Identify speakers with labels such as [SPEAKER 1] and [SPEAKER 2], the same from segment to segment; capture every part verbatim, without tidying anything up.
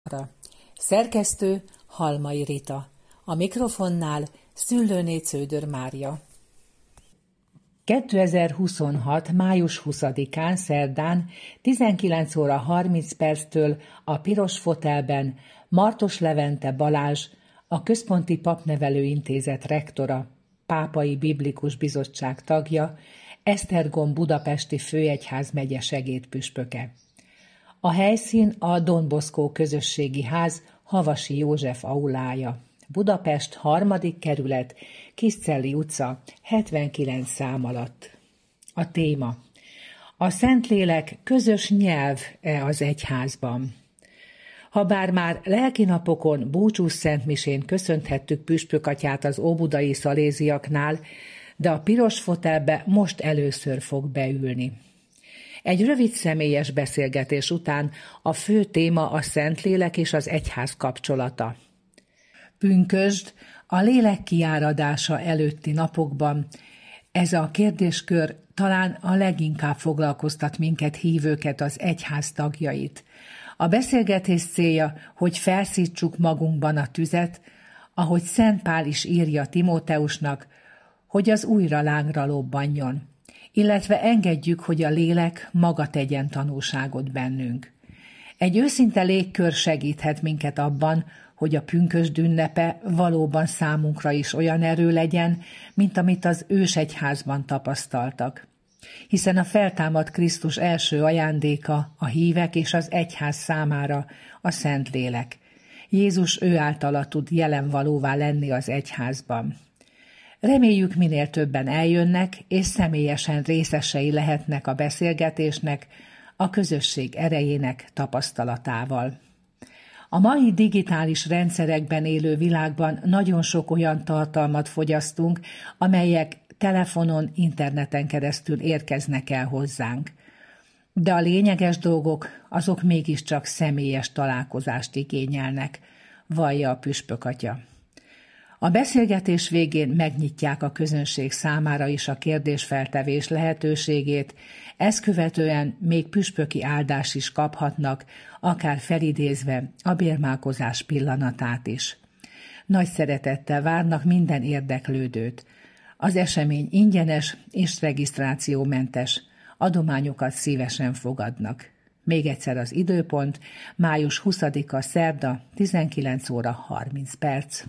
[SPEAKER 1] Szerkesztő Halmai Rita. A mikrofonnál Szüllőné Cződör Mária. kétezer-huszonhat. május huszadikán szerdán tizenkilenc óra harminc perctől a Piros Fotelben Martos Levente Balázs, a Központi Papnevelő Intézet rektora, Pápai Biblikus Bizottság tagja, Esztergom budapesti főegyházmegye segédpüspöke. A helyszín a Don Bosco Közösségi Ház Havasi József aulája. Budapest harmadik kerület, Kiszcelli utca, hetvenkilenc szám alatt. A téma: a Szentlélek közös nyelv-e az egyházban? Habár már lelkinapokon búcsús szentmisén köszönthettük püspökatyát az óbudai szaléziaknál, de a Piros Fotelbe most először fog beülni. Egy rövid személyes beszélgetés után a fő téma a Szentlélek és az egyház kapcsolata. Pünkösd, a lélek kiáradása előtti napokban. Ez a kérdéskör talán a leginkább foglalkoztat minket hívőket, az egyház tagjait. A beszélgetés célja, hogy felszítsuk magunkban a tüzet, ahogy Szent Pál is írja Timóteusnak, hogy az újra lángra lobbanjon, illetve engedjük, hogy a lélek maga tegyen tanúságot bennünk. Egy őszinte légkör segíthet minket abban, hogy a pünkösd ünnepe valóban számunkra is olyan erő legyen, mint amit az ősegyházban tapasztaltak. Hiszen a feltámadt Krisztus első ajándéka a hívek és az egyház számára a Szentlélek. Jézus ő általa tud jelenvalóvá lenni az egyházban. Reméljük, minél többen eljönnek, és személyesen részesei lehetnek a beszélgetésnek, a közösség erejének tapasztalatával. A mai digitális rendszerekben élő világban nagyon sok olyan tartalmat fogyasztunk, amelyek telefonon, interneten keresztül érkeznek el hozzánk. De a lényeges dolgok, azok mégiscsak személyes találkozást igényelnek, vallja a püspökatya. A beszélgetés végén megnyitják a közönség számára is a kérdésfeltevés lehetőségét, ezt követően még püspöki áldás is kaphatnak, akár felidézve a bérmálkozás pillanatát is. Nagy szeretettel várnak minden érdeklődőt. Az esemény ingyenes és regisztrációmentes, adományokat szívesen fogadnak. Még egyszer az időpont, május huszadika szerda, tizenkilenc óra harminc perc.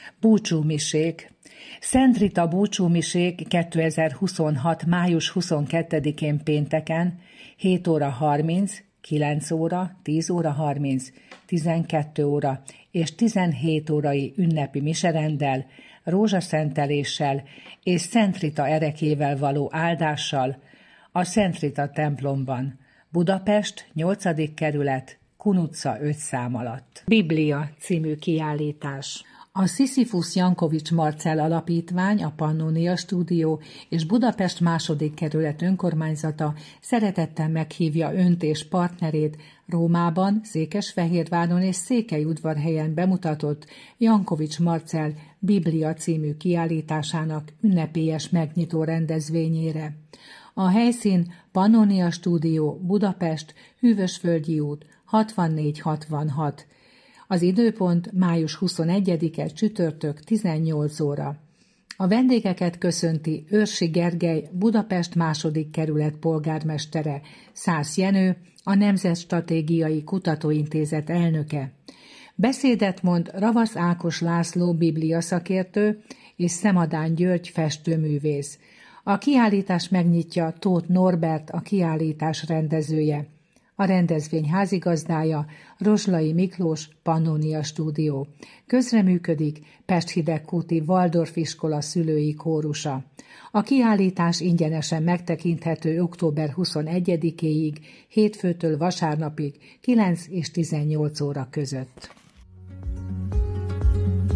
[SPEAKER 1] Búcsúmisék. Szent Rita búcsúmisék kétezer-huszonhat. május huszonkettedikén pénteken hét óra harminc, kilenc óra, tíz óra harminc, tizenkettő óra és tizenhét órai ünnepi miserenddel, rózsaszenteléssel és Szent Rita erekével való áldással a Szent Rita templomban, Budapest nyolcadik kerület, Kun utca öt szám alatt. Biblia című kiállítás. A Sisyphus Jankovics Marcell Alapítvány, a Pannonia Stúdió és Budapest második kerület önkormányzata szeretettel meghívja önt és partnerét Rómában, Székesfehérváron és Székelyudvarhelyen bemutatott Jankovics Marcell Biblia című kiállításának ünnepélyes megnyitó rendezvényére. A helyszín Pannonia Stúdió, Budapest, Hűvösvölgyi út, hatvannégy hatvanhat. Az időpont május huszonegyedike csütörtök tizennyolc óra. A vendégeket köszönti Őrsi Gergely, Budapest második kerület polgármestere, Szász Jenő, a Nemzetstratégiai Kutatóintézet elnöke. Beszédet mond Ravasz Ákos László bibliaszakértő és Szemadán György festőművész. A kiállítás megnyitja Tóth Norbert, a kiállítás rendezője. A rendezvény házigazdája Rozslai Miklós, Pannonia Stúdió. Közreműködik Pest-Hidegkúti Waldorf iskola szülői kórusa. A kiállítás ingyenesen megtekinthető október huszonegyedikéig, hétfőtől vasárnapig, kilenc és tizennyolc óra között.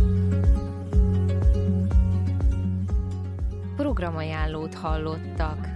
[SPEAKER 2] Programajánlót hallottak.